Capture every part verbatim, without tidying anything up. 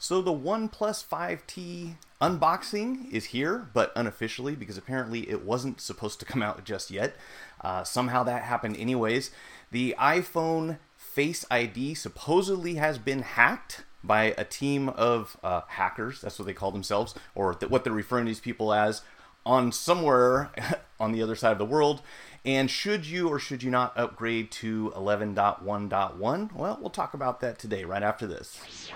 So the OnePlus five T unboxing is here, but unofficially, because apparently it wasn't supposed to come out just yet. Uh, somehow that happened anyways. The iPhone Face I D supposedly has been hacked by a team of uh, hackers, that's what they call themselves, or th- what they're referring to these people as, on somewhere on the other side of the world. And should you or should you not upgrade to eleven point one point one? Well, we'll talk about that today, right after this.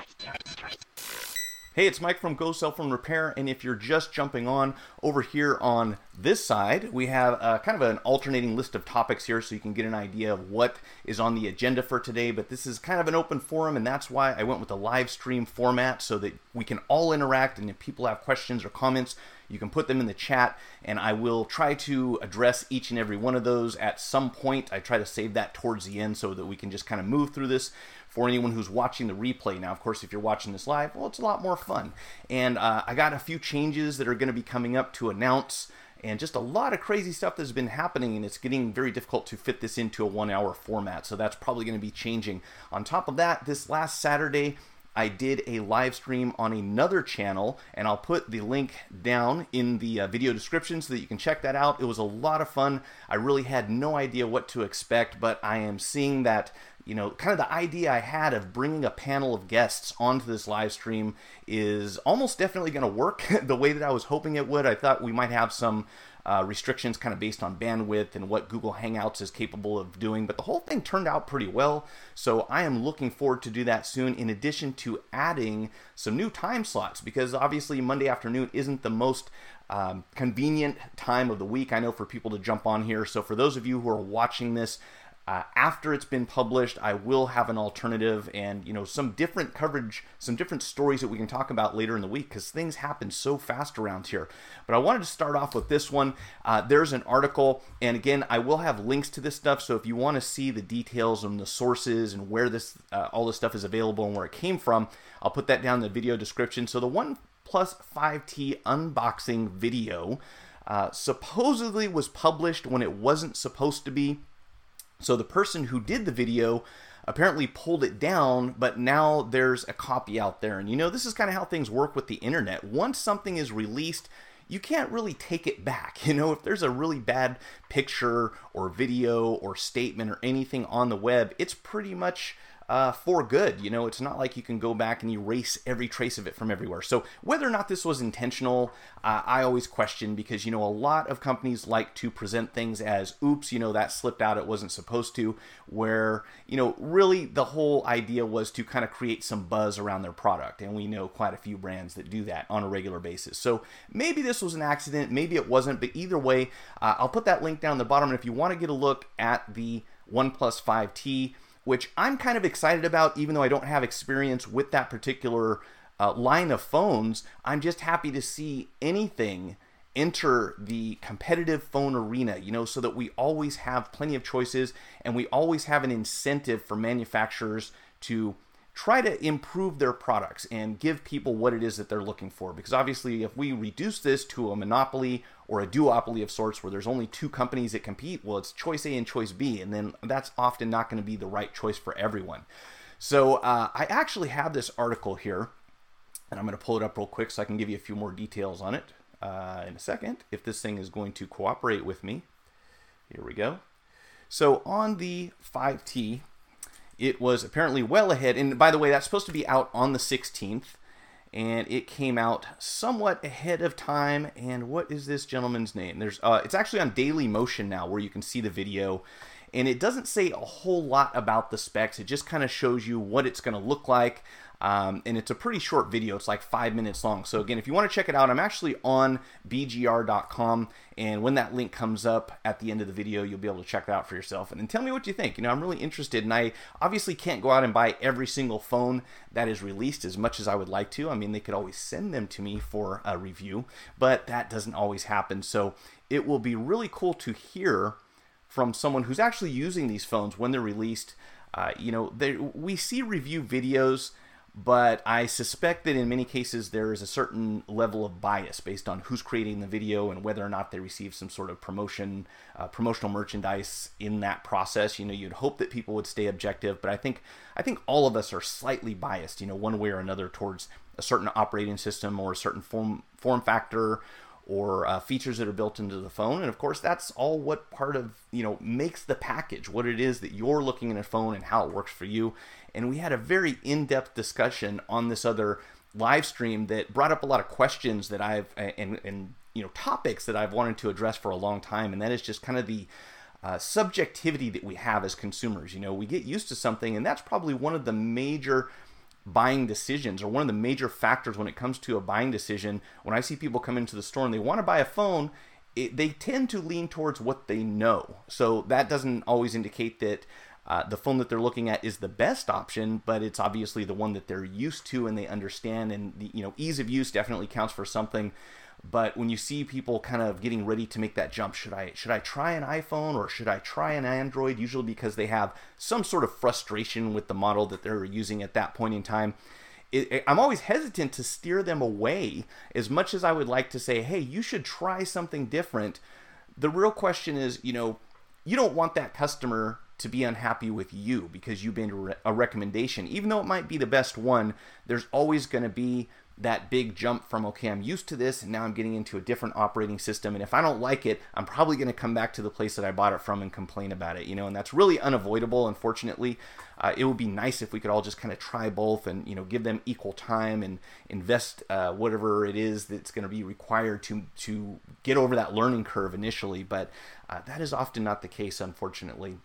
Hey, it's Mike from Go Cell Phone Repair, and if you're just jumping on, over here on this side, we have uh, kind of an alternating list of topics here so you can get an idea of what is on the agenda for today, but this is kind of an open forum, and that's why I went with the live stream format so that we can all interact, and if people have questions or comments, you can put them in the chat, and I will try to address each and every one of those at some point. I try to save that towards the end so that we can just kind of move through this for anyone who's watching the replay. Now, of course, if you're watching this live, well, it's a lot more fun. And uh, I got a few changes that are going to be coming up to announce, and just a lot of crazy stuff that's been happening, and it's getting very difficult to fit this into a one-hour format, so that's probably going to be changing. On top of that, this last Saturday, I did a live stream on another channel, and I'll put the link down in the uh, video description so that you can check that out. It was a lot of fun. I really had no idea what to expect, but I am seeing that, you know, kind of the idea I had of bringing a panel of guests onto this live stream is almost definitely going to work the way that I was hoping it would. I thought we might have some Uh, restrictions kind of based on bandwidth and what Google Hangouts is capable of doing, but the whole thing turned out pretty well, so I am looking forward to do that soon, in addition to adding some new time slots, because obviously Monday afternoon isn't the most um, convenient time of the week, I know, for people to jump on here. So for those of you who are watching this Uh, after it's been published, I will have an alternative and, you know, some different coverage, some different stories that we can talk about later in the week, because things happen so fast around here. But I wanted to start off with this one. Uh, there's an article, and again, I will have links to this stuff, so if you want to see the details and the sources and where this, uh, all this stuff is available and where it came from, I'll put that down in the video description. So the OnePlus five T unboxing video uh, supposedly was published when it wasn't supposed to be. So the person who did the video apparently pulled it down, but now there's a copy out there. And you know, this is kind of how things work with the internet. Once something is released, you can't really take it back. You know, if there's a really bad picture or video or statement or anything on the web, it's pretty much Uh, for good. You know, it's not like you can go back and erase every trace of it from everywhere. So whether or not this was intentional, uh, I always question, because, you know, a lot of companies like to present things as, oops, you know, that slipped out, it wasn't supposed to, where, you know, really the whole idea was to kind of create some buzz around their product. And we know quite a few brands that do that on a regular basis. So maybe this was an accident, maybe it wasn't, but either way, uh, I'll put that link down the bottom. And if you want to get a look at the OnePlus five T, which I'm kind of excited about, even though I don't have experience with that particular uh, line of phones, I'm just happy to see anything enter the competitive phone arena, you know, so that we always have plenty of choices and we always have an incentive for manufacturers to try to improve their products and give people what it is that they're looking for. Because obviously, if we reduce this to a monopoly or a duopoly of sorts where there's only two companies that compete, well, it's choice A and choice B, and then that's often not going to be the right choice for everyone. So uh, I actually have this article here, and I'm going to pull it up real quick so I can give you a few more details on it uh, in a second, if this thing is going to cooperate with me. Here we go. So on the five T, it was apparently well ahead, and by the way, that's supposed to be out on the sixteenth, and it came out somewhat ahead of time. And what is this gentleman's name? There's, uh, it's actually on Daily Motion now, where you can see the video, and it doesn't say a whole lot about the specs. It just kind of shows you what it's going to look like. Um, and it's a pretty short video. It's like five minutes long. So again, if you want to check it out, I'm actually on B G R dot com, and when that link comes up at the end of the video, you'll be able to check it out for yourself. And then tell me what you think. You know, I'm really interested, and I obviously can't go out and buy every single phone that is released as much as I would like to. I mean, they could always send them to me for a review, but that doesn't always happen. So it will be really cool to hear from someone who's actually using these phones when they're released. Uh, you know, they, we see review videos, but I suspect that in many cases there is a certain level of bias based on who's creating the video and whether or not they receive some sort of promotion, uh, promotional merchandise in that process. You know, you'd hope that people would stay objective, but I think I think all of us are slightly biased, you know, one way or another towards a certain operating system or a certain form form factor or uh, features that are built into the phone. And of course, that's all what part of, you know, makes the package, what it is that you're looking at a phone and how it works for you. And we had a very in-depth discussion on this other live stream that brought up a lot of questions that I've, and, and you know, topics that I've wanted to address for a long time. And that is just kind of the uh, subjectivity that we have as consumers. You know, we get used to something, and that's probably one of the major buying decisions, or one of the major factors when it comes to a buying decision. When I see people come into the store and they want to buy a phone, it, they tend to lean towards what they know. So that doesn't always indicate that uh, the phone that they're looking at is the best option, but it's obviously the one that they're used to and they understand. And the, you know, ease of use definitely counts for something. But when you see people kind of getting ready to make that jump, should I should I try an iPhone or should I try an Android? Usually because they have some sort of frustration with the model that they're using at that point in time. It, it, I'm always hesitant to steer them away. As much as I would like to say, hey, you should try something different, the real question is, you know, you don't want that customer to be unhappy with you because you've been a recommendation. Even though it might be the best one, there's always going to be that big jump from, okay, I'm used to this and now I'm getting into a different operating system, and if I don't like it, I'm probably going to come back to the place that I bought it from and complain about it, you know, and that's really unavoidable, unfortunately. Uh, it would be nice if we could all just kind of try both and, you know, give them equal time and invest uh, whatever it is that's going to be required to to get over that learning curve initially, but uh, that is often not the case, unfortunately.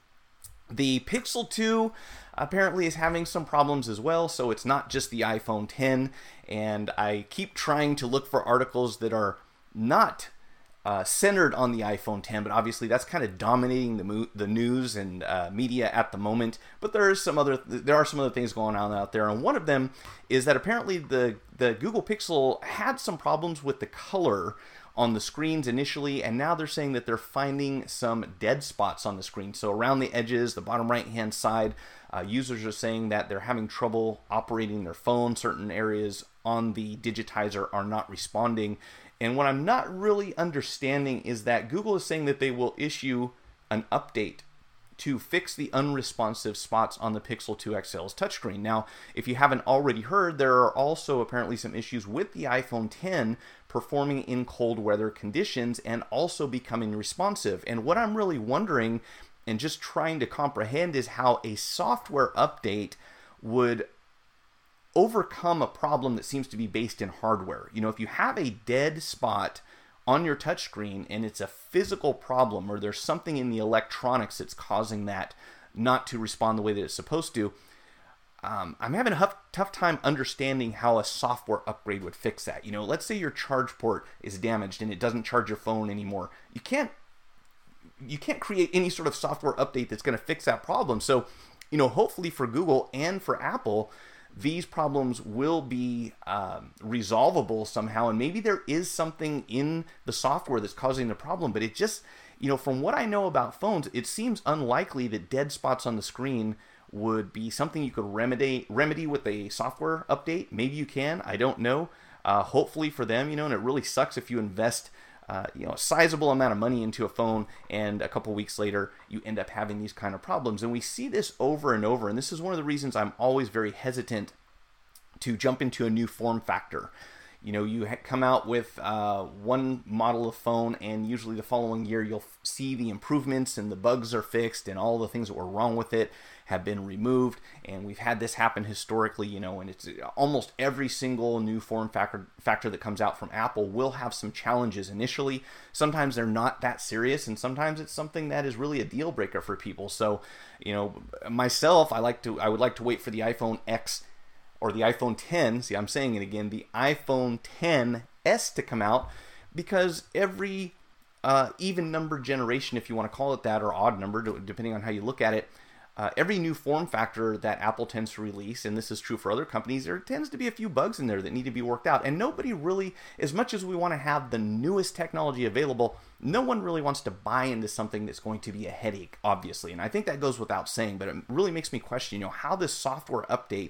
The Pixel two apparently is having some problems as well, so it's not just the iPhone ten, and I keep trying to look for articles that are not uh, centered on the iPhone ten, but obviously that's kind of dominating the mo- the news and uh, media at the moment. But there is some other there are some other things going on out there, and one of them is that apparently the the Google Pixel had some problems with the color on the screens initially, and now they're saying that they're finding some dead spots on the screen. So around the edges, the bottom right hand side, uh, users are saying that they're having trouble operating their phone. Certain areas on the digitizer are not responding. And what I'm not really understanding is that Google is saying that they will issue an update to fix the unresponsive spots on the Pixel two X L's touchscreen. Now, if you haven't already heard, there are also apparently some issues with the iPhone ten performing in cold weather conditions and also becoming responsive. And what I'm really wondering and just trying to comprehend is how a software update would overcome a problem that seems to be based in hardware. You know, if you have a dead spot on your touchscreen and it's a physical problem, or there's something in the electronics that's causing that not to respond the way that it's supposed to, um, I'm having a tough, tough time understanding how a software upgrade would fix that. You know, let's say your charge port is damaged and it doesn't charge your phone anymore. You can't you can't create any sort of software update that's going to fix that problem. So, you know, hopefully for Google and for Apple, these problems will be um, resolvable somehow, and maybe there is something in the software that's causing the problem, but it just, you know, from what I know about phones, it seems unlikely that dead spots on the screen would be something you could remedy remedy with a software update. Maybe you can, I don't know. Uh, hopefully for them, you know, and it really sucks if you invest Uh, you know, a sizable amount of money into a phone and a couple weeks later you end up having these kind of problems. And we see this over and over, and this is one of the reasons I'm always very hesitant to jump into a new form factor. You know, you ha- come out with uh, one model of phone, and usually the following year you'll f- see the improvements and the bugs are fixed and all the things that were wrong with it have been removed. And we've had this happen historically, you know, and it's almost every single new form factor factor that comes out from Apple will have some challenges initially. Sometimes they're not that serious, and sometimes it's something that is really a deal breaker for people. So, you know, myself, I like to I would like to wait for the iPhone X or the iPhone ten, see, I'm saying it again, the iPhone X S to come out, because every uh, even number generation, if you want to call it that, or odd number, depending on how you look at it, uh, every new form factor that Apple tends to release, and this is true for other companies, there tends to be a few bugs in there that need to be worked out. And nobody really, as much as we want to have the newest technology available, no one really wants to buy into something that's going to be a headache, obviously. And I think that goes without saying, but it really makes me question, you know, how this software update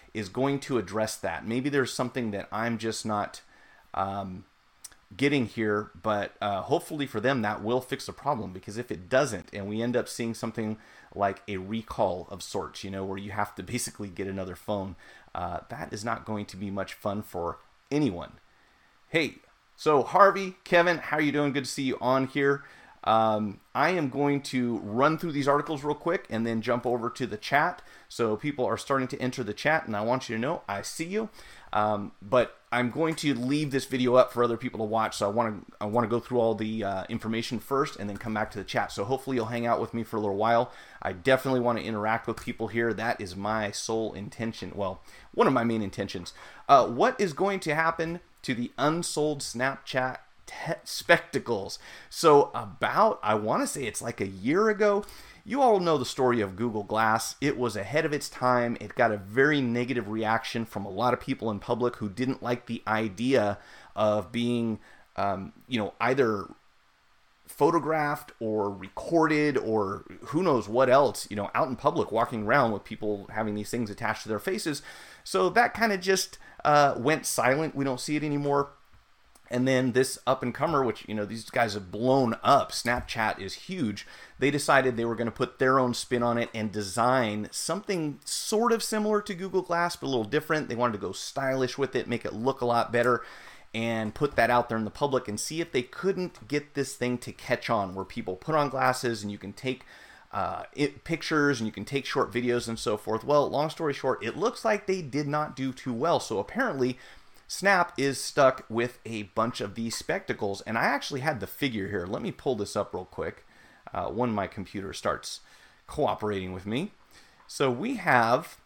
is going to address that. Maybe there's something that I'm just not um, getting here, but uh, hopefully for them that will fix the problem, because if it doesn't and we end up seeing something like a recall of sorts, you know, where you have to basically get another phone, uh, that is not going to be much fun for anyone. Hey, so Harvey, Kevin, how are you doing? Good to see you on here. Um, I am going to run through these articles real quick and then jump over to the chat. So people are starting to enter the chat, and I want you to know I see you. Um, but I'm going to leave this video up for other people to watch. So I want to I want to go through all the uh, information first and then come back to the chat. So hopefully you'll hang out with me for a little while. I definitely want to interact with people here. That is my sole intention. Well, one of my main intentions. Uh, what is going to happen to the unsold Snapchat spectacles? So about, I want to say it's like a year ago, you all know the story of Google Glass. It was ahead of its time. It got a very negative reaction from a lot of people in public who didn't like the idea of being, um, you know, either photographed or recorded or who knows what else, you know, out in public, walking around with people having these things attached to their faces. So that kind of just uh, went silent. We don't see it anymore. And then this up-and-comer, which, you know, these guys have blown up, Snapchat is huge, they decided they were going to put their own spin on it and design something sort of similar to Google Glass, but a little different. They wanted to go stylish with it, make it look a lot better, and put that out there in the public and see if they couldn't get this thing to catch on, where people put on glasses and you can take uh, it, pictures and you can take short videos and so forth. Well, long story short, it looks like they did not do too well. So apparently Snap is stuck with a bunch of these spectacles, and I actually had the figure here. Let me pull this up real quick uh, when my computer starts cooperating with me. So we have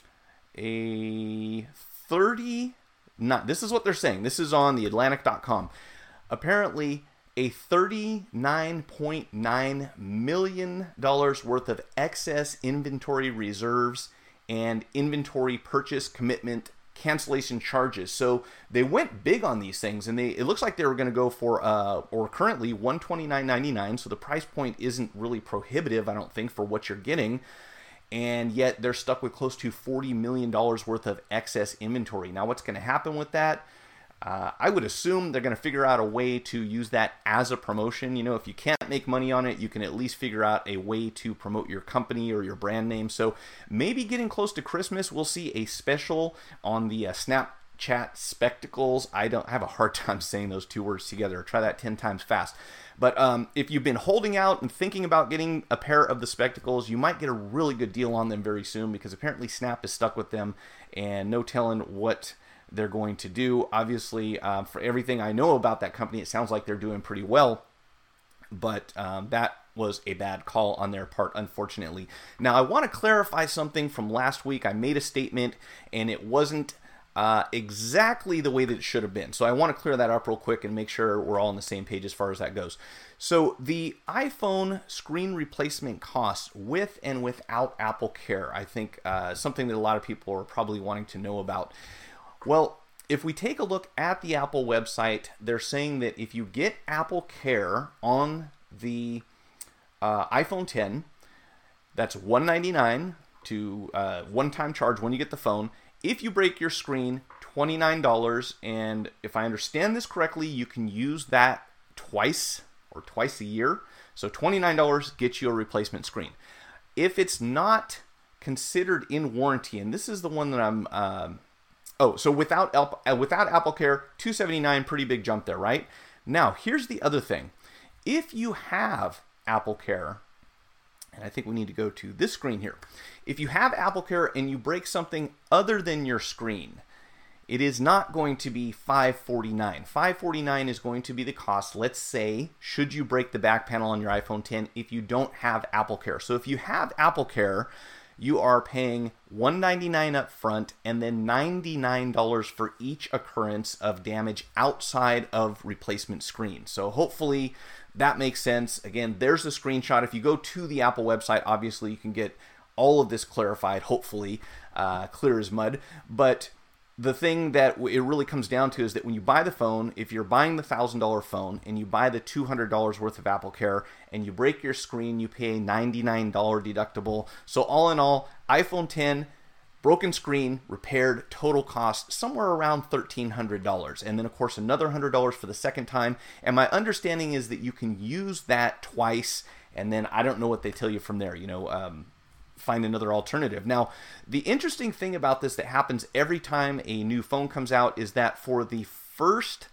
a thirty, not, this is what they're saying. This is on the Atlantic dot com. Apparently a thirty-nine point nine million dollars worth of excess inventory reserves and inventory purchase commitment cancellation charges. So they went big on these things, and they it looks like they were going to go for uh or currently one twenty-nine ninety-nine. So the price point isn't really prohibitive, I don't think, for what you're getting, and yet they're stuck with close to forty million dollars worth of excess inventory. Now what's going to happen with that? Uh, I would assume they're going to figure out a way to use that as a promotion. You know, if you can't make money on it, you can at least figure out a way to promote your company or your brand name. So maybe getting close to Christmas, we'll see a special on the uh, Snapchat spectacles. I don't I have a hard time saying those two words together. Try that ten times fast. But um, if you've been holding out and thinking about getting a pair of the spectacles, you might get a really good deal on them very soon, because apparently Snap is stuck with them and no telling what they're going to do. Obviously, uh, for everything I know about that company, it sounds like they're doing pretty well, but um, that was a bad call on their part, unfortunately. Now, I want to clarify something from last week. I made a statement, and it wasn't uh, exactly the way that it should have been. So I want to clear that up real quick and make sure we're all on the same page as far as that goes. So the iPhone screen replacement costs with and without Apple Care, I think uh, something that a lot of people are probably wanting to know about. Well, if we take a look at the Apple website, they're saying that if you get Apple Care on the uh, iPhone ten, that's one ninety-nine to uh, one-time charge when you get the phone. If you break your screen, twenty-nine dollars, and if I understand this correctly, you can use that twice or twice a year. So twenty-nine dollars gets you a replacement screen. If it's not considered in warranty, and this is the one that I'm... Um, Oh, so without uh, without Apple Care, two seventy-nine, pretty big jump there, right? Now, here's the other thing. If you have Apple Care, and I think we need to go to this screen here. If you have Apple Care and you break something other than your screen, it is not going to be five forty-nine. five forty-nine is going to be the cost, let's say, should you break the back panel on your iPhone ten if you don't have Apple Care. So if you have Apple Care, you are paying one ninety-nine up front and then ninety-nine dollars for each occurrence of damage outside of replacement screen. So hopefully that makes sense. Again, there's a screenshot. If you go to the Apple website, obviously you can get all of this clarified, hopefully uh, clear as mud. But the thing that it really comes down to is that when you buy the phone, if you're buying the one thousand dollar phone and you buy the two hundred dollars worth of Apple Care and you break your screen, you pay a ninety-nine dollar deductible. So all in all, iPhone ten, broken screen, repaired, total cost somewhere around thirteen hundred dollars. And then of course another one hundred dollars for the second time. And my understanding is that you can use that twice, and then I don't know what they tell you from there, you know, um, find another alternative. Now, the interesting thing about this that happens every time a new phone comes out is that for the first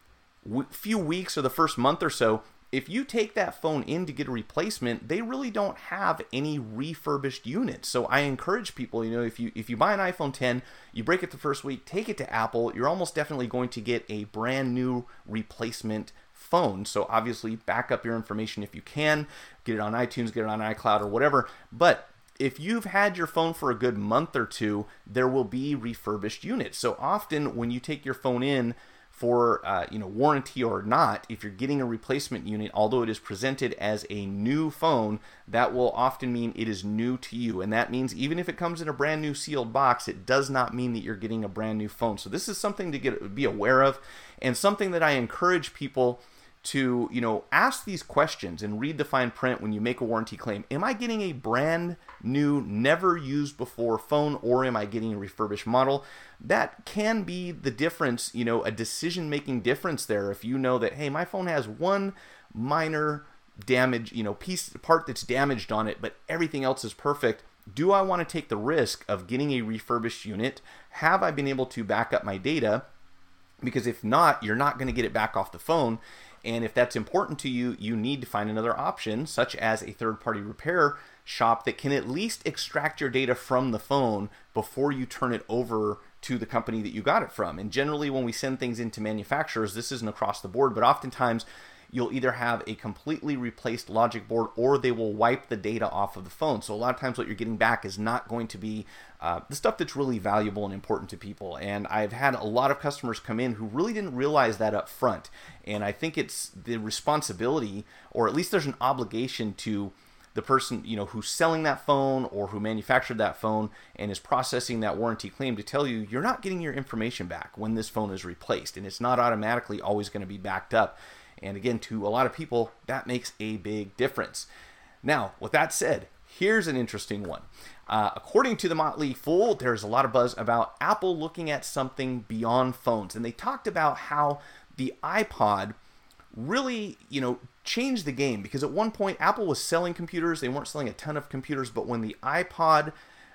w- few weeks or the first month or so, if you take that phone in to get a replacement, they really don't have any refurbished units. So I encourage people, you know, if you if you buy an iPhone ten, you break it the first week, take it to Apple, you're almost definitely going to get a brand new replacement phone. So obviously back up your information if you can, get it on iTunes, get it on iCloud or whatever. But if you've had your phone for a good month or two, there will be refurbished units. So often when you take your phone in for uh, you know, warranty or not, if you're getting a replacement unit, although it is presented as a new phone, that will often mean it is new to you. And that means even if it comes in a brand new sealed box, it does not mean that you're getting a brand new phone. So this is something to get be aware of, and something that I encourage people to, you know, ask these questions and read the fine print when you make a warranty claim. Am I getting a brand new, never used before phone, or am I getting a refurbished model? That can be the difference, you know, a decision-making difference there. If you know that, hey, my phone has one minor damage, you know, piece, part that's damaged on it, but everything else is perfect. Do I want to take the risk of getting a refurbished unit? Have I been able to back up my data? Because if not, you're not going to get it back off the phone. And if that's important to you, you need to find another option, such as a third-party repair shop that can at least extract your data from the phone before you turn it over to the company that you got it from. And generally, when we send things into manufacturers, this isn't across the board, but oftentimes you'll either have a completely replaced logic board or they will wipe the data off of the phone. So a lot of times what you're getting back is not going to be uh, the stuff that's really valuable and important to people. And I've had a lot of customers come in who really didn't realize that up front. And I think it's the responsibility, or at least there's an obligation to the person, you know, who's selling that phone or who manufactured that phone and is processing that warranty claim, to tell you you're not getting your information back when this phone is replaced, and it's not automatically always going to be backed up. And again, to a lot of people, that makes a big difference. Now, with that said, here's an interesting one. Uh, according to the Motley Fool, there's a lot of buzz about Apple looking at something beyond phones. And they talked about how the iPod really, you know, changed the game. Because at one point, Apple was selling computers. They weren't selling a ton of computers. But when the iPod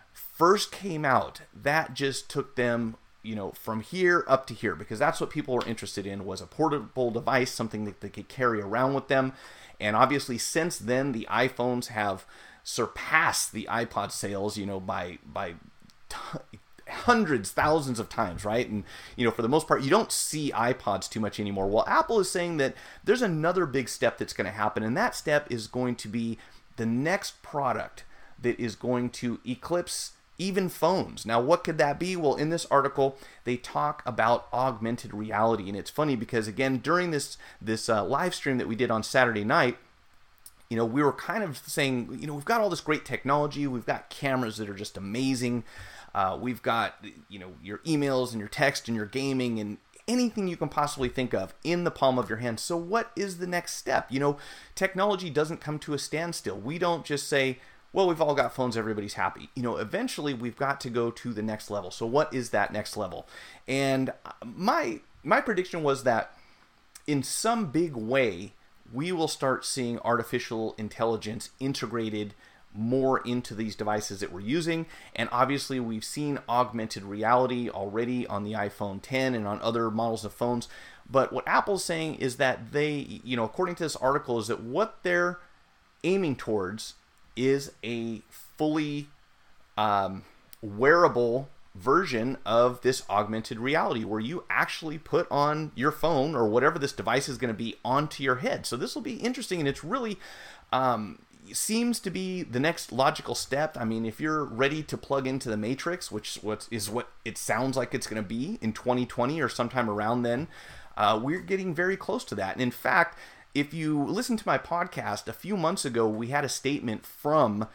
first came out, that just took them, you know, from here up to here, because that's what people were interested in, was a portable device, something that they could carry around with them. And obviously since then, the iPhones have surpassed the iPod sales, you know, by by t- hundreds, thousands of times, right? And, you know, for the most part, you don't see iPods too much anymore. Well, Apple is saying that there's another big step that's going to happen, and that step is going to be the next product that is going to eclipse even phones. Now, what could that be? Well, in this article, they talk about augmented reality. And it's funny because, again, during this this uh, live stream that we did on Saturday night, you know, we were kind of saying, you know, we've got all this great technology. We've got cameras that are just amazing. Uh, we've got, you know, your emails and your text and your gaming and anything you can possibly think of in the palm of your hand. So what is the next step? You know, technology doesn't come to a standstill. We don't just say, well, we've all got phones, everybody's happy. You know, eventually we've got to go to the next level. So what is that next level? And my my prediction was that in some big way, we will start seeing artificial intelligence integrated more into these devices that we're using. And obviously we've seen augmented reality already on the iPhone ten and on other models of phones. But what Apple's saying is that they, you know, according to this article, is that what they're aiming towards is a fully um, wearable version of this augmented reality, where you actually put on your phone or whatever this device is going to be onto your head. So this will be interesting, and it's really um, seems to be the next logical step. I mean, if you're ready to plug into the Matrix, which what is what it sounds like it's going to be in twenty twenty or sometime around then, uh, we're getting very close to that. And in fact, if you listen to my podcast, a few months ago, we had a statement from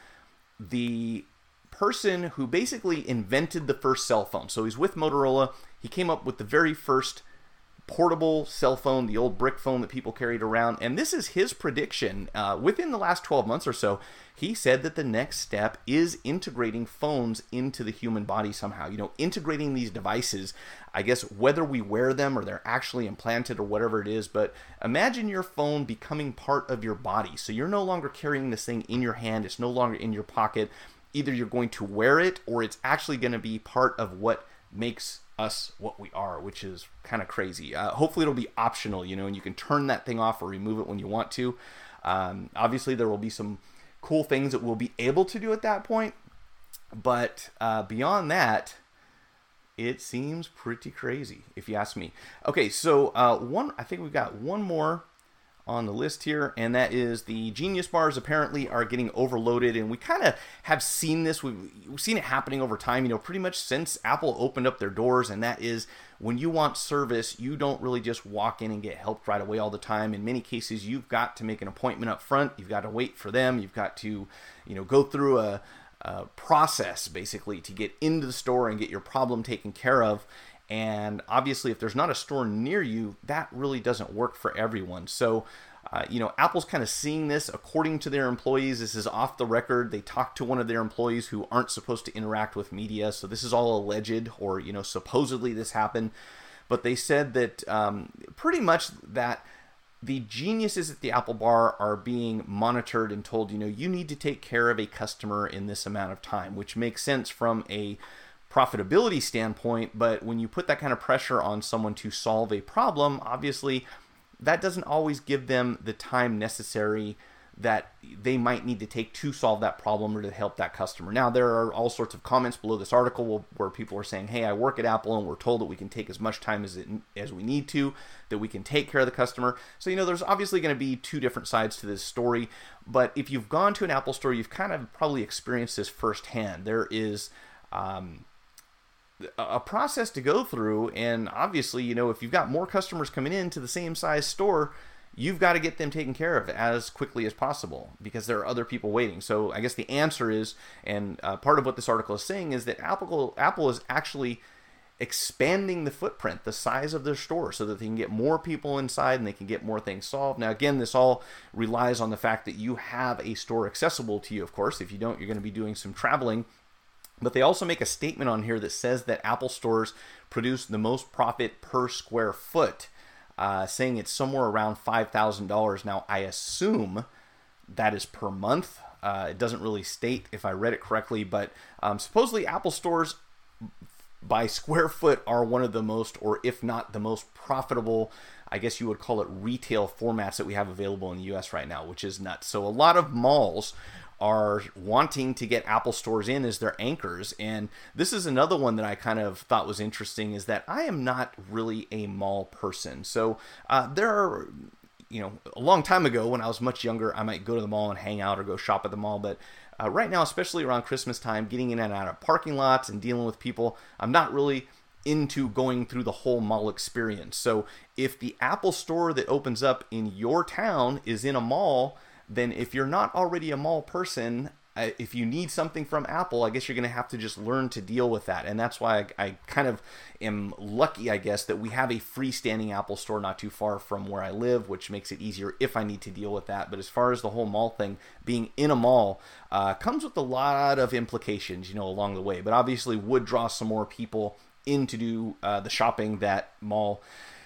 the person who basically invented the first cell phone. So he's with Motorola. He came up with the very first portable cell phone, the old brick phone that people carried around. And this is his prediction. Uh, within the last twelve months or so, he said that the next step is integrating phones into the human body somehow. You know, integrating these devices, I guess, whether we wear them or they're actually implanted or whatever it is. But imagine your phone becoming part of your body. So you're no longer carrying this thing in your hand. It's no longer in your pocket. Either you're going to wear it or it's actually going to be part of what makes us what we are, which is kind of crazy. Uh, hopefully it'll be optional, you know, and you can turn that thing off or remove it when you want to. Um, obviously there will be some cool things that we'll be able to do at that point, but uh, beyond that, it seems pretty crazy, if you ask me. Okay, so uh, one, I think we've got one more on the list here, and that is the Genius bars apparently are getting overloaded, and we kind of have seen this. We've, we've seen it happening over time, you know, pretty much since Apple opened up their doors, and that is when you want service, you don't really just walk in and get helped right away all the time. In many cases, you've got to make an appointment up front. You've got to wait for them. You've got to, you know, go through a, a process basically to get into the store and get your problem taken care of. And obviously, if there's not a store near you, that really doesn't work for everyone. So, uh, you know, Apple's kind of seeing this. According to their employees, this is off the record. They talked to one of their employees who aren't supposed to interact with media. So this is all alleged, or, you know, supposedly this happened. But they said that um, pretty much that the geniuses at the Apple bar are being monitored and told, you know, you need to take care of a customer in this amount of time, which makes sense from a profitability standpoint. But when you put that kind of pressure on someone to solve a problem, obviously that doesn't always give them the time necessary that they might need to take to solve that problem or to help that customer. Now, there are all sorts of comments below this article where people are saying, hey, I work at Apple and we're told that we can take as much time as it, as we need to, that we can take care of the customer. So, you know, there's obviously going to be two different sides to this story. But if you've gone to an Apple store, you've kind of probably experienced this firsthand. There is um, a process to go through, and obviously, you know, if you've got more customers coming into the same size store, you've got to get them taken care of as quickly as possible because there are other people waiting. So I guess the answer is, and uh, part of what this article is saying is that Apple Apple is actually expanding the footprint, the size of their store, so that they can get more people inside and they can get more things solved. Now, again, this all relies on the fact that you have a store accessible to you, of course. If you don't, you're going to be doing some traveling. But they also make a statement on here that says that Apple stores produce the most profit per square foot, uh, saying it's somewhere around five thousand dollars. Now, I assume that is per month. Uh, it doesn't really state if I read it correctly, but um, supposedly Apple stores by square foot are one of the most, or if not the most profitable, I guess you would call it, retail formats that we have available in the U S right now, which is nuts. So a lot of malls are wanting to get Apple stores in as their anchors. And this is another one that I kind of thought was interesting, is that I am not really a mall person. So uh, there are, you know, a long time ago when I was much younger, I might go to the mall and hang out or go shop at the mall. But uh, right now, especially around Christmas time, getting in and out of parking lots and dealing with people, I'm not really into going through the whole mall experience. So if the Apple store that opens up in your town is in a mall, then if you're not already a mall person, uh, if you need something from Apple, I guess you're going to have to just learn to deal with that. And that's why I, I kind of am lucky, I guess, that we have a freestanding Apple store not too far from where I live, which makes it easier if I need to deal with that. But as far as the whole mall thing, being in a mall uh, comes with a lot of implications, you know, along the way. But obviously would draw some more people in to do uh, the shopping that mall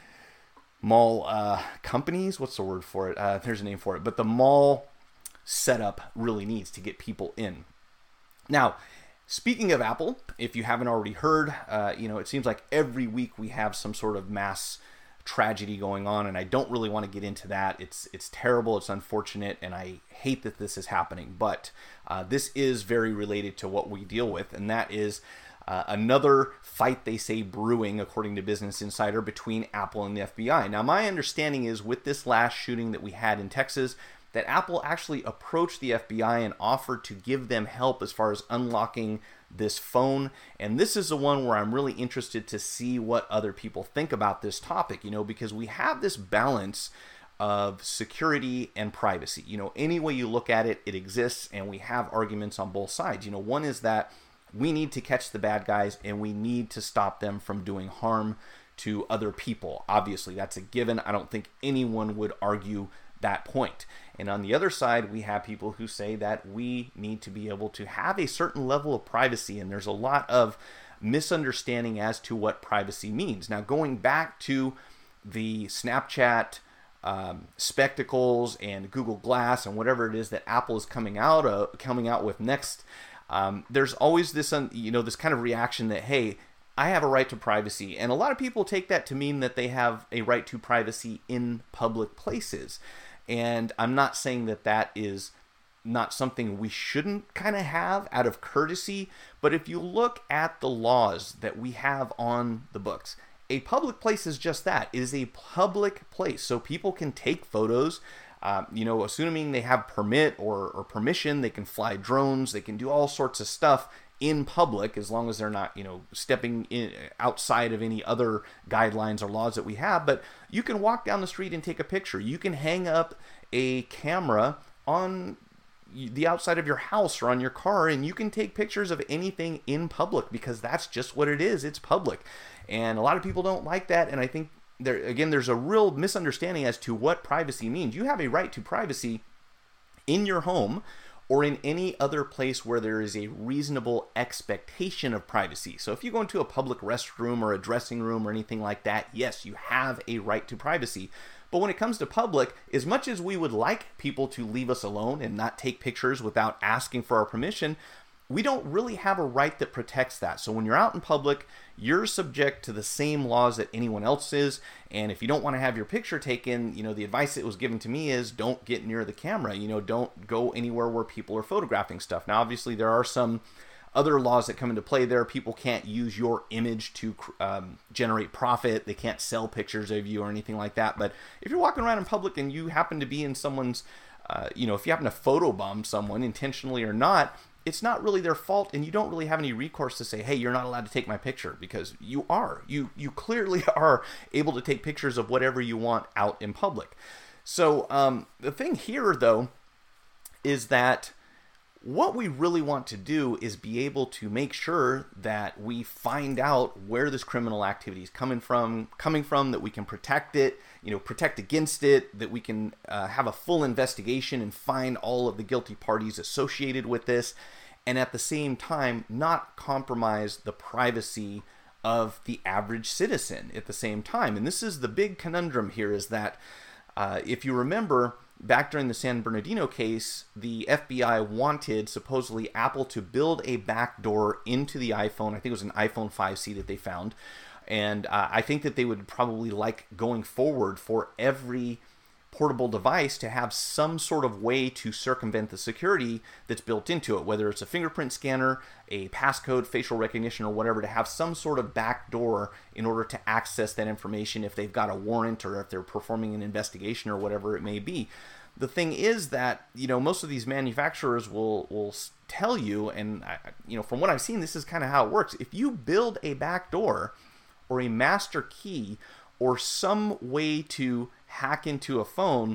mall uh, companies, what's the word for it? Uh, there's a name for it, but the mall setup really needs to get people in. Now, speaking of Apple, if you haven't already heard, uh, you know, it seems like every week we have some sort of mass tragedy going on, and I don't really want to get into that. It's it's terrible, it's unfortunate, and I hate that this is happening, but uh, this is very related to what we deal with, and that is Uh, another fight, they say, brewing, according to Business Insider, between Apple and the F B I. Now, my understanding is with this last shooting that we had in Texas, that Apple actually approached the F B I and offered to give them help as far as unlocking this phone. And this is the one where I'm really interested to see what other people think about this topic, you know, because we have this balance of security and privacy. You know, any way you look at it, it exists, and we have arguments on both sides. You know, one is that we need to catch the bad guys and we need to stop them from doing harm to other people. Obviously, that's a given. I don't think anyone would argue that point. And on the other side, we have people who say that we need to be able to have a certain level of privacy, and there's a lot of misunderstanding as to what privacy means. Now, going back to the Snapchat um, spectacles and Google Glass and whatever it is that Apple is coming out of, coming out with next, um, there's always this, un, you know, this kind of reaction that, hey, I have a right to privacy. And a lot of people take that to mean that they have a right to privacy in public places. And I'm not saying that that is not something we shouldn't kind of have out of courtesy. But if you look at the laws that we have on the books, a public place is just that. It is a public place. So people can take photos, um, you know, assuming they have permit or, or permission, they can fly drones, they can do all sorts of stuff in public, as long as they're not, you know, stepping in outside of any other guidelines or laws that we have. But you can walk down the street and take a picture. You can hang up a camera on the outside of your house or on your car, and you can take pictures of anything in public, because that's just what it is. It's public. And a lot of people don't like that. And I think there, again, there's a real misunderstanding as to what privacy means. You have a right to privacy in your home or in any other place where there is a reasonable expectation of privacy. So if you go into a public restroom or a dressing room or anything like that, yes, you have a right to privacy. But when it comes to public, as much as we would like people to leave us alone and not take pictures without asking for our permission, we don't really have a right that protects that. So when you're out in public, you're subject to the same laws that anyone else is. And if you don't want to have your picture taken, you know, the advice that was given to me is don't get near the camera. You know, don't go anywhere where people are photographing stuff. Now, obviously, there are some other laws that come into play there. People can't use your image to um, generate profit. They can't sell pictures of you or anything like that. But if you're walking around in public and you happen to be in someone's, uh, you know, if you happen to photobomb someone intentionally or not, it's not really their fault, and you don't really have any recourse to say, hey, you're not allowed to take my picture, because you are. You you clearly are able to take pictures of whatever you want out in public. So um, the thing here, though, is that what we really want to do is be able to make sure that we find out where this criminal activity is coming from, coming from, that we can protect it, you know, protect against it, that we can uh, have a full investigation and find all of the guilty parties associated with this, and at the same time not compromise the privacy of the average citizen at the same time. And this is the big conundrum here, is that uh, if you remember, back during the San Bernardino case, the F B I wanted, supposedly, Apple to build a backdoor into the iPhone. I think it was an iPhone five C that they found. And uh, I think that they would probably like, going forward, for every portable device to have some sort of way to circumvent the security that's built into it, whether it's a fingerprint scanner, a passcode, facial recognition, or whatever, to have some sort of backdoor in order to access that information if they've got a warrant or if they're performing an investigation or whatever it may be. The thing is that, you know, most of these manufacturers will will tell you, and I, you know, from what I've seen, this is kind of how it works. If you build a backdoor or a master key or some way to hack into a phone,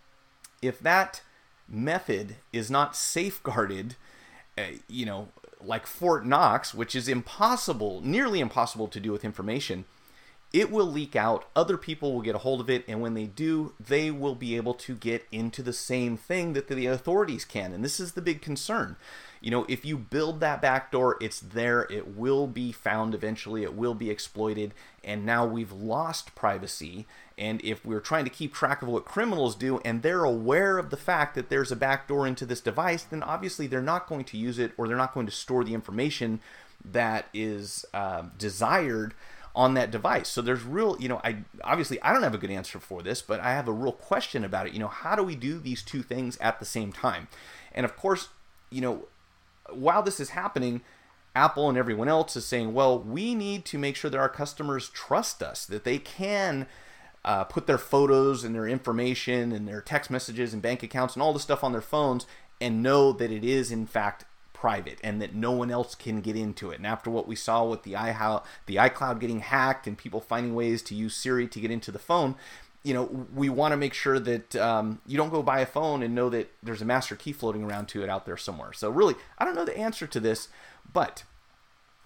if that method is not safeguarded, uh, you know, like Fort Knox, which is impossible, nearly impossible to do with information, it will leak out, other people will get a hold of it, and when they do, they will be able to get into the same thing that the authorities can. And this is the big concern. You know, if you build that backdoor, it's there, it will be found eventually, it will be exploited, and now we've lost privacy. And if we're trying to keep track of what criminals do, and they're aware of the fact that there's a backdoor into this device, then obviously they're not going to use it, or they're not going to store the information that is uh, desired on that device. So there's real, you know, I obviously I don't have a good answer for this, but I have a real question about it. You know, how do we do these two things at the same time? And of course, you know, while this is happening, Apple and everyone else is saying, well, we need to make sure that our customers trust us, that they can uh, put their photos and their information and their text messages and bank accounts and all the stuff on their phones and know that it is in fact private and that no one else can get into it. And after what we saw with the iHow, the iCloud getting hacked and people finding ways to use Siri to get into the phone, you know, we want to make sure that um, you don't go buy a phone and know that there's a master key floating around to it out there somewhere. So really, I don't know the answer to this, but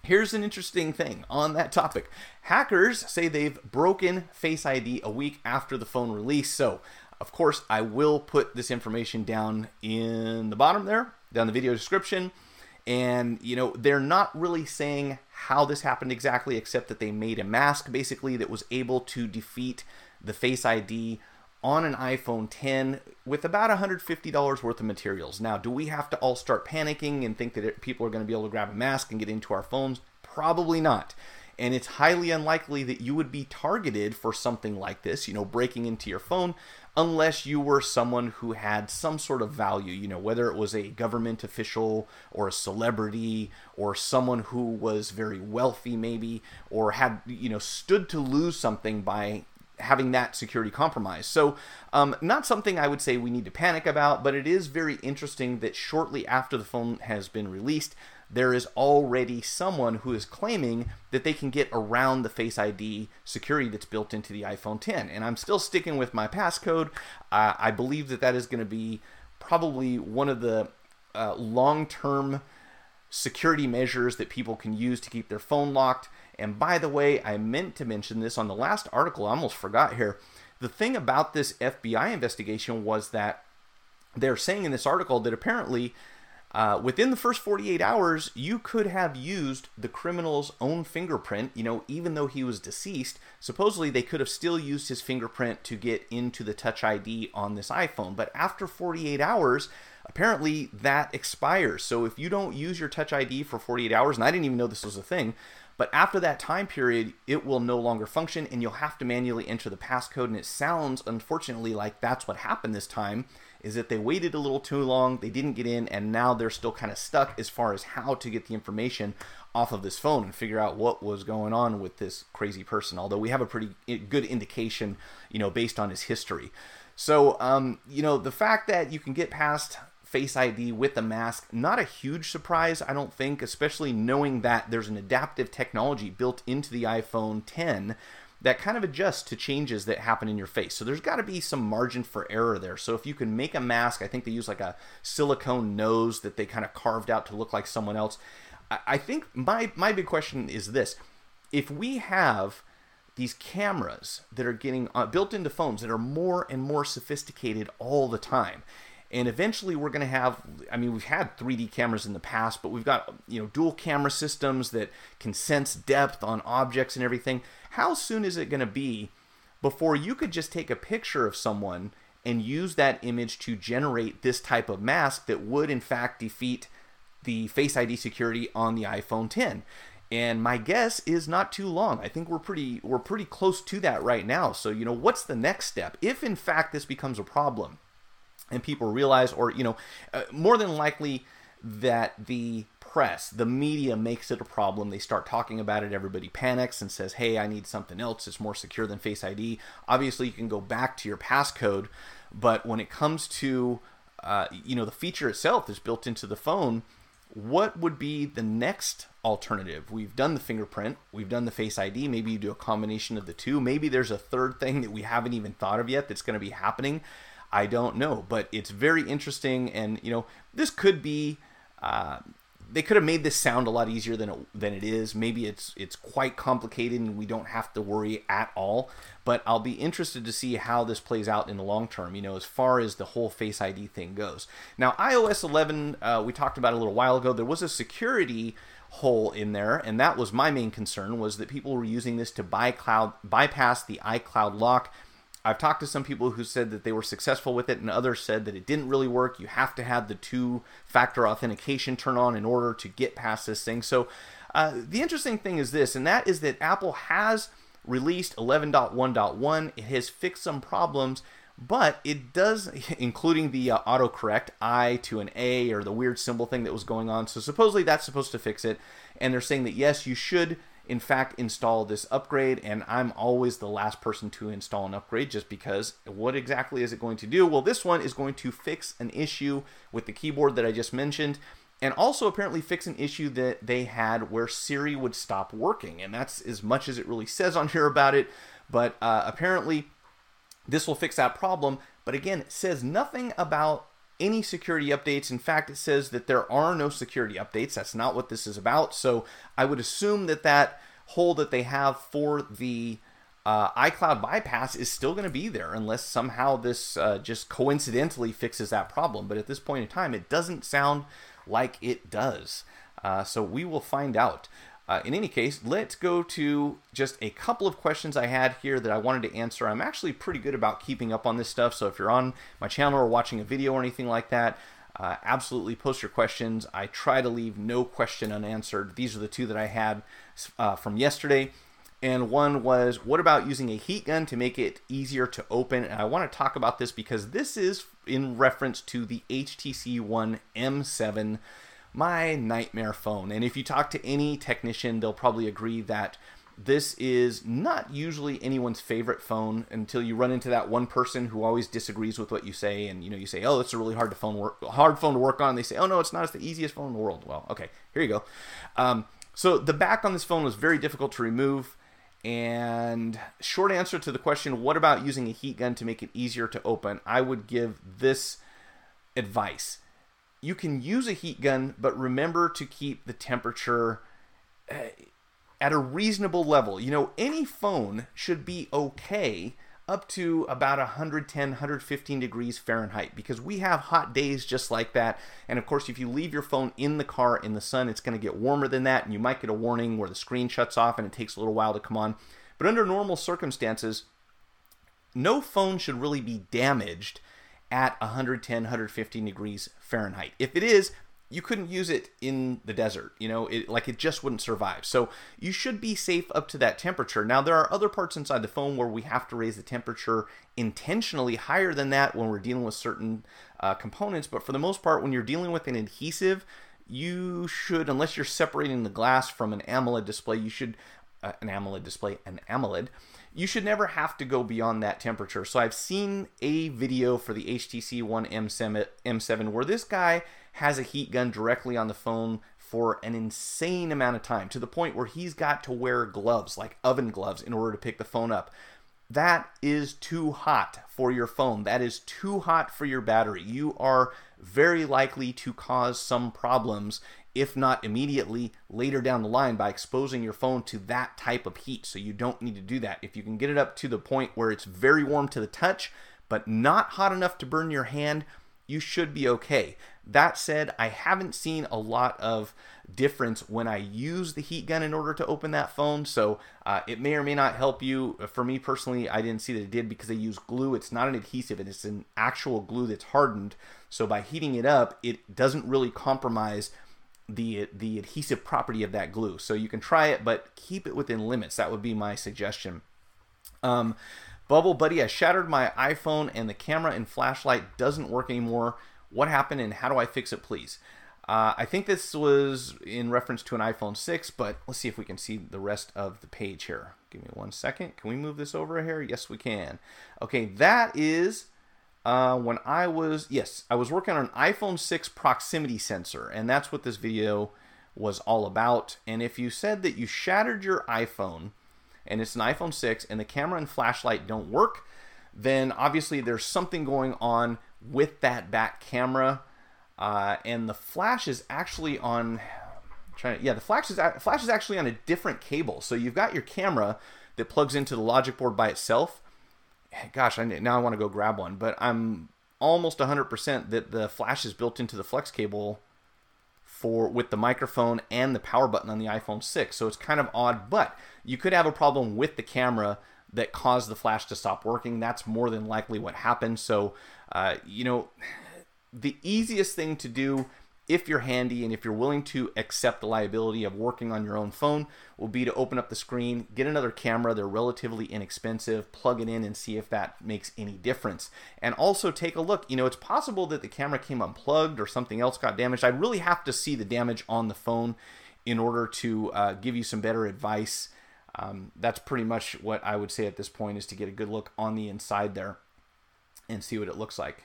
Here's an interesting thing on that topic. Hackers say they've broken Face I D a week after the phone release. So, of course, I will put this information down in the bottom there, down the video description. And, you know, they're not really saying how this happened exactly, except that they made a mask, basically, that was able to defeat the Face I D on an iPhone ten with about one hundred fifty dollars worth of materials. Now, do we have to all start panicking and think that it, people are going to be able to grab a mask and get into our phones? Probably not. And it's highly unlikely that you would be targeted for something like this, you know, breaking into your phone, unless you were someone who had some sort of value, you know, whether it was a government official or a celebrity or someone who was very wealthy maybe, or had, you know, stood to lose something by having that security compromise. So um, not something I would say we need to panic about, but it is very interesting that shortly after the phone has been released, there is already someone who is claiming that they can get around the Face I D security that's built into the iPhone ten. And I'm still sticking with my passcode. Uh, I believe that that is going to be probably one of the uh, long-term security measures that people can use to keep their phone locked. And by the way, I meant to mention this on the last article, I almost forgot here. The thing about this F B I investigation was that they're saying in this article that apparently uh, within the first forty-eight hours, you could have used the criminal's own fingerprint, you know, even though he was deceased. Supposedly, they could have still used his fingerprint to get into the Touch I D on this iPhone. But after forty-eight hours, apparently that expires. So if you don't use your Touch I D for forty-eight hours, and I didn't even know this was a thing, but after that time period, it will no longer function and you'll have to manually enter the passcode. And it sounds, unfortunately, like that's what happened this time, is that they waited a little too long, they didn't get in, and now they're still kind of stuck as far as how to get the information off of this phone and figure out what was going on with this crazy person. Although we have a pretty good indication, you know, based on his history. So, um, you know, the fact that you can get past Face I D with a mask, not a huge surprise, I don't think, especially knowing that there's an adaptive technology built into the iPhone ten that kind of adjusts to changes that happen in your face. So there's got to be some margin for error there. So if you can make a mask, I think they use like a silicone nose that they kind of carved out to look like someone else. I think my, my big question is this. If we have these cameras that are getting uh, built into phones that are more and more sophisticated all the time, and eventually we're going to have, I mean, we've had three D cameras in the past, but we've got, you know, dual camera systems that can sense depth on objects and everything. How soon is it going to be before you could just take a picture of someone and use that image to generate this type of mask that would, in fact, defeat the Face I D security on the iPhone ten? And my guess is not too long. I think we're pretty we're pretty close to that right now. So, you know, what's the next step? If, in fact, this becomes a problem, and people realize, or, you know, uh, more than likely that the press, the media makes it a problem. They start talking about it. Everybody panics and says, hey, I need something else. It's more secure than Face I D. Obviously, you can go back to your passcode. But when it comes to, uh, you know, the feature itself is built into the phone, what would be the next alternative? We've done the fingerprint. We've done the Face I D. Maybe you do a combination of the two. Maybe there's a third thing that we haven't even thought of yet that's going to be happening. I don't know, but it's very interesting, and you know, this could be. Uh, they could have made this sound a lot easier than it, than it is. Maybe it's it's quite complicated, and we don't have to worry at all. But I'll be interested to see how this plays out in the long term. You know, as far as the whole Face I D thing goes. Now, i O S eleven, uh, we talked about a little while ago. There was a security hole in there, and that was my main concern. Was that people were using this to buy cloud bypass the iCloud lock. I've talked to some people who said that they were successful with it, and others said that it didn't really work. You have to have the two-factor authentication turn on in order to get past this thing. So uh, the interesting thing is this, and that is that Apple has released eleven point one point one. It has fixed some problems, but it does, including the uh, autocorrect I to an A, or the weird symbol thing that was going on. So supposedly that's supposed to fix it, and they're saying that, yes, you should in fact install this upgrade, and I'm always the last person to install an upgrade just because what exactly is it going to do? Well, this one is going to fix an issue with the keyboard that I just mentioned, and also apparently fix an issue that they had where Siri would stop working, and that's as much as it really says on here about it. But uh, apparently this will fix that problem, but again, it says nothing about any security updates. In fact, it says that there are no security updates. That's not what this is about. So I would assume that that hole that they have for the uh, iCloud bypass is still going to be there unless somehow this uh, just coincidentally fixes that problem. But at this point in time, it doesn't sound like it does. Uh, so we will find out. Uh, in any case, let's go to just a couple of questions I had here that I wanted to answer. I'm actually pretty good about keeping up on this stuff, so if you're on my channel or watching a video or anything like that, uh, absolutely post your questions. I try to leave no question unanswered. These are the two that I had uh, from yesterday. And one was, what about using a heat gun to make it easier to open? And I want to talk about this because this is in reference to the H T C One M seven, my nightmare phone. And if you talk to any technician, they'll probably agree that this is not usually anyone's favorite phone until you run into that one person who always disagrees with what you say. And you know, you say, oh, it's a really hard to phone work, hard phone to work on. And they say, oh no, it's not. It's the easiest phone in the world. Well, okay, here you go. Um, so the back on this phone was very difficult to remove. And short answer to the question, what about using a heat gun to make it easier to open? I would give this advice. You can use a heat gun, but remember to keep the temperature at a reasonable level. You know, any phone should be okay up to about one ten, one fifteen degrees Fahrenheit, because we have hot days just like that. And of course, if you leave your phone in the car in the sun, it's going to get warmer than that, and you might get a warning where the screen shuts off and it takes a little while to come on. But under normal circumstances, no phone should really be damaged at one ten, one fifteen degrees Fahrenheit. If it is, you couldn't use it in the desert, you know, it, like it just wouldn't survive. So you should be safe up to that temperature. Now, there are other parts inside the phone where we have to raise the temperature intentionally higher than that when we're dealing with certain uh, components. But for the most part, when you're dealing with an adhesive, you should, unless you're separating the glass from an AMOLED display, you should, uh, an AMOLED display, an AMOLED, you should never have to go beyond that temperature. So I've seen a video for the H T C One M seven where this guy has a heat gun directly on the phone for an insane amount of time, to the point where he's got to wear gloves, like oven gloves, in order to pick the phone up. That is too hot for your phone. That is too hot for your battery. You are very likely to cause some problems, if not immediately, later down the line by exposing your phone to that type of heat. So you don't need to do that. If you can get it up to the point where it's very warm to the touch, but not hot enough to burn your hand, you should be okay. That said, I haven't seen a lot of difference when I use the heat gun in order to open that phone, so uh, it may or may not help you. For me personally, I didn't see that it did because I use glue. It's not an adhesive, it's an actual glue that's hardened, so by heating it up, it doesn't really compromise the the adhesive property of that glue. So you can try it, but keep it within limits. That would be my suggestion. Um, Bubble Buddy, I shattered my iPhone and the camera and flashlight doesn't work anymore. What happened and how do I fix it, please? Uh, I think this was in reference to an iPhone six, but let's see if we can see the rest of the page here. Give me one second. Can we move this over here? Yes, we can. Okay, that is uh, when I was, yes, I was working on an iPhone six proximity sensor, and that's what this video was all about. And if you said that you shattered your iPhone, and it's an iPhone six, and the camera and flashlight don't work, then obviously there's something going on with that back camera, uh, and the flash is actually on. I'm trying to, yeah, the flash is flash is actually on a different cable. So you've got your camera that plugs into the logic board by itself. Gosh, I now I want to go grab one, but I'm almost one hundred percent that the flash is built into the flex cable for with the microphone and the power button on the iPhone six. So it's kind of odd, but you could have a problem with the camera that caused the flash to stop working. That's more than likely what happened. So, uh, you know, the easiest thing to do if you're handy and if you're willing to accept the liability of working on your own phone will be to open up the screen, get another camera. They're relatively inexpensive, plug it in and see if that makes any difference. And also take a look. You know, it's possible that the camera came unplugged or something else got damaged. I'd really have to see the damage on the phone in order to uh, give you some better advice. Um, that's pretty much what I would say at this point, is to get a good look on the inside there and see what it looks like.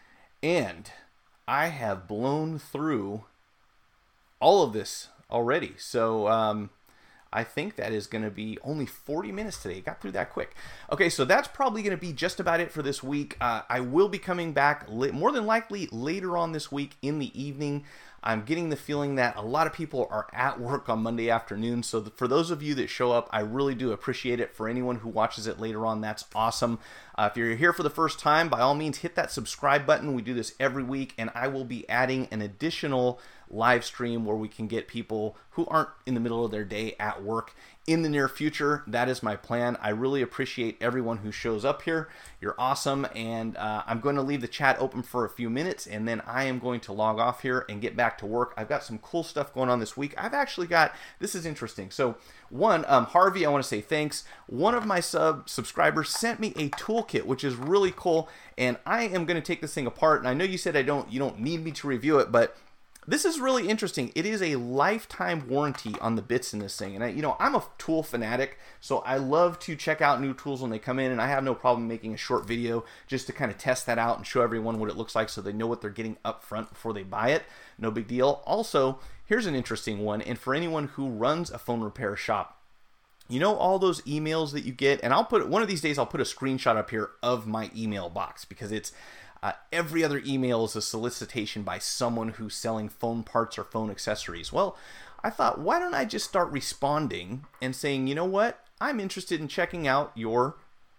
And I have blown through all of this already. So um, I think that is going to be only forty minutes today. It got through that quick. Okay, so that's probably going to be just about it for this week. Uh, I will be coming back li- more than likely later on this week in the evening. I'm getting the feeling that a lot of people are at work on Monday afternoon. So th- for those of you that show up, I really do appreciate it. For anyone who watches it later on, that's awesome. Uh, if you're here for the first time, by all means, hit that subscribe button. We do this every week, and I will be adding an additional live stream where we can get people who aren't in the middle of their day at work in the near future. That is my plan. I really appreciate everyone who shows up here. You're awesome, and uh, I'm going to leave the chat open for a few minutes, and then I am going to log off here and get back to work. I've got some cool stuff going on this week. I've actually got, this is interesting. So one, um, Harvey, I want to say thanks. One of my sub subscribers sent me a toolkit, which is really cool, and I am going to take this thing apart. And I know you said I don't, you don't need me to review it, but this is really interesting. It is a lifetime warranty on the bits in this thing. And I, you know, I'm a tool fanatic, so I love to check out new tools when they come in, and I have no problem making a short video just to kind of test that out and show everyone what it looks like so they know what they're getting up front before they buy it. No big deal. Also, here's an interesting one, and for anyone who runs a phone repair shop, you know all those emails that you get, and I'll put, one of these days I'll put a screenshot up here of my email box, because it's Uh, every other email is a solicitation by someone who's selling phone parts or phone accessories. Well, I thought, why don't I just start responding and saying, you know what, I'm interested in checking out your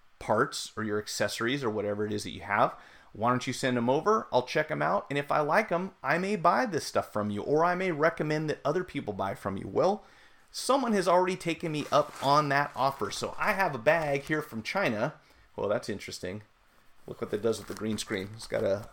parts or your accessories or whatever it is that you have. Why don't you send them over? I'll check them out, and if I like them, I may buy this stuff from you, or I may recommend that other people buy from you. Well, someone has already taken me up on that offer. So I have a bag here from China. Well, that's interesting. Look what that does with the green screen. It's got a,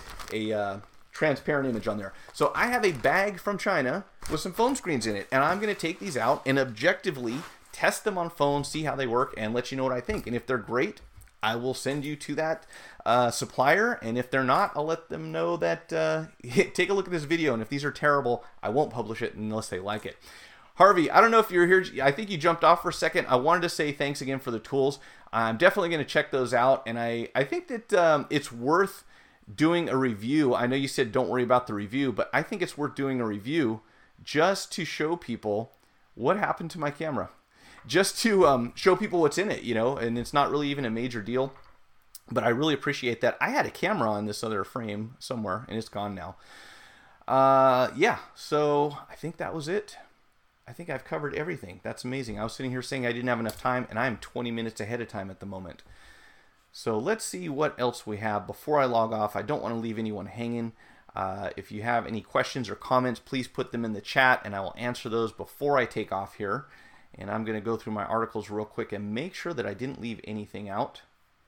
a uh, transparent image on there. So I have a bag from China with some phone screens in it, and I'm going to take these out and objectively test them on phones, see how they work, and let you know what I think. And if they're great, I will send you to that uh, supplier, and if they're not, I'll let them know that, uh, take a look at this video, and if these are terrible, I won't publish it unless they like it. Harvey, I don't know if you're here. I think you jumped off for a second. I wanted to say thanks again for the tools. I'm definitely going to check those out, and I, I think that um, it's worth doing a review. I know you said don't worry about the review, but I think it's worth doing a review just to show people what happened to my camera. Just to um, show people what's in it, you know, and it's not really even a major deal, but I really appreciate that. I had a camera on this other frame somewhere, and it's gone now. Uh, yeah, so I think that was it. I think I've covered everything. That's amazing. I was sitting here saying I didn't have enough time, and I'm twenty minutes ahead of time at the moment. So let's see what else we have before I log off. I don't want to leave anyone hanging. Uh, if you have any questions or comments, please put them in the chat, and I will answer those before I take off here. And I'm going to go through my articles real quick and make sure that I didn't leave anything out.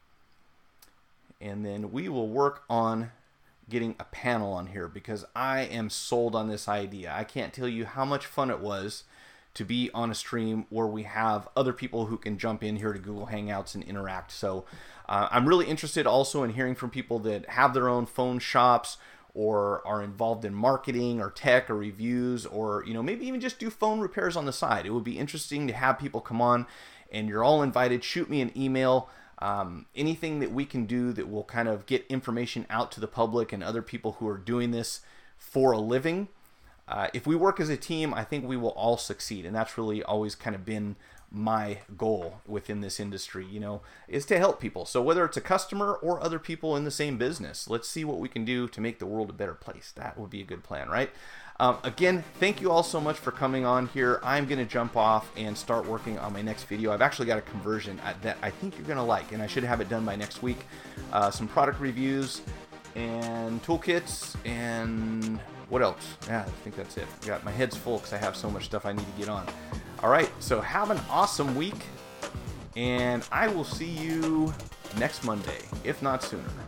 And then we will work on getting a panel on here, because I am sold on this idea. I can't tell you how much fun it was to be on a stream where we have other people who can jump in here to Google Hangouts and interact. So uh, I'm really interested also in hearing from people that have their own phone shops, or are involved in marketing or tech or reviews, or, you know, maybe even just do phone repairs on the side. It would be interesting to have people come on, and you're all invited. Shoot me an email. Um, anything that we can do that will kind of get information out to the public and other people who are doing this for a living. Uh, if we work as a team, I think we will all succeed. And that's really always kind of been my goal within this industry, you know, is to help people. So whether it's a customer or other people in the same business, let's see what we can do to make the world a better place. That would be a good plan, right? Um, again, thank you all so much for coming on here. I'm going to jump off and start working on my next video. I've actually got a conversion that I think you're going to like, and I should have it done by next week. Uh, some product reviews and toolkits, and what else? Yeah, I think that's it. Got my head's full because I have so much stuff I need to get on. All right, so have an awesome week, and I will see you next Monday, if not sooner.